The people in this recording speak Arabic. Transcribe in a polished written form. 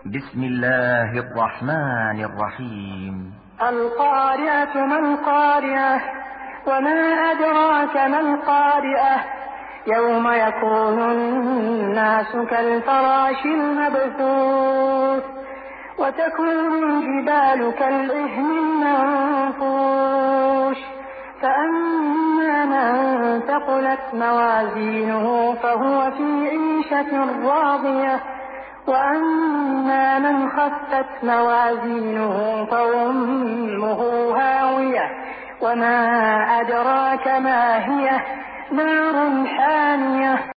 بسم الله الرحمن الرحيم. القارعة ما القارعة وما أدراك ما القارعة يوم يكون الناس كالفراش المبثوث وتكون الجبال كالعهن المنفوش فأما من ثقلت موازينه فهو في عيشة راضية وأما من خفت موازينه فأمه هاوية وما أدراك ما هي نار حامية.